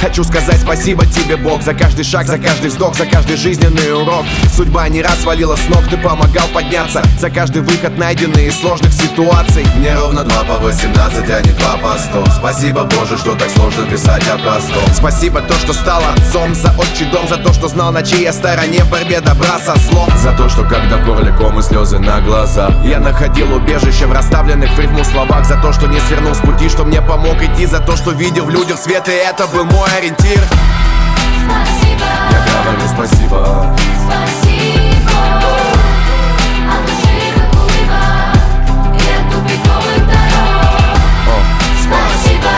Хочу сказать спасибо тебе, Бог, за каждый шаг, за каждый вздох, за каждый жизненный урок. Судьба не раз свалила с ног, ты помогал подняться, за каждый выход, найденный из сложных ситуаций. Мне ровно 2 по 18, а не 2 по 100. Спасибо, Боже, что так сложно писать о простом. Спасибо то, что стал отцом, за отчий дом, за то, что знал, на чьей стороне в борьбе добра со злом. За то, что когда в горле ком и слезы на глазах, я находил убежище в расставленных в рифму словах. За то, что не свернул с пути, что мне помог идти. За то, что видел в людях свет, и это был мой ориентир. Спасибо, я говорю спасибо. спасибо от лживых улыбок и от тупиковых дорог. Спасибо,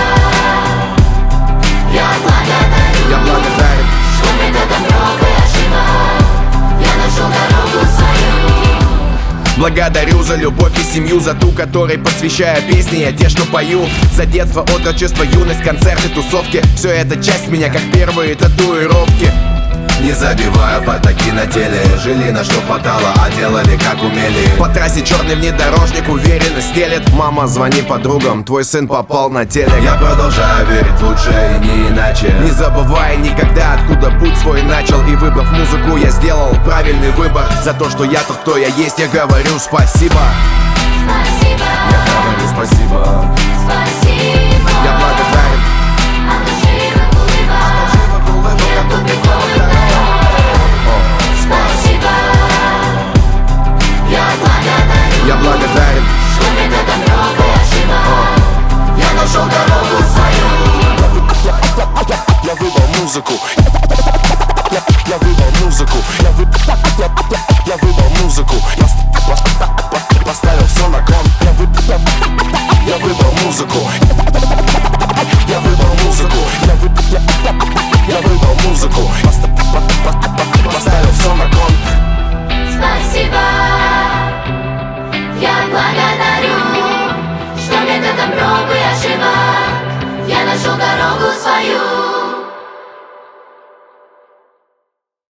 я благодарен, что методом проб и ошибок я нашел дорогу свою. Благодарю за любовь и семью, за ту, которой посвящаю песни я те, что пою. За детство, отрочество, юность, концерты, тусовки. Все это часть меня, как первые татуировки. Не забивая потаки на теле, жили на что хватало, а делали как умели. По трассе черный внедорожник уверенно стелет. Мама, звони подругам, твой сын попал на телек. Я продолжаю верить лучше и не иначе, не забывая никогда, откуда путь свой начал. И выбрав музыку, я сделал правильный выбор. За то, что я тот, кто я есть, я говорю спасибо. Спасибо, я говорю спасибо. Спасибо, я благодарен от лживых улыбок и от тупиковых дорог. Спасибо, я благодарен, что методом проб и ошибок я нашел дорогу свою. Я выбрал музыку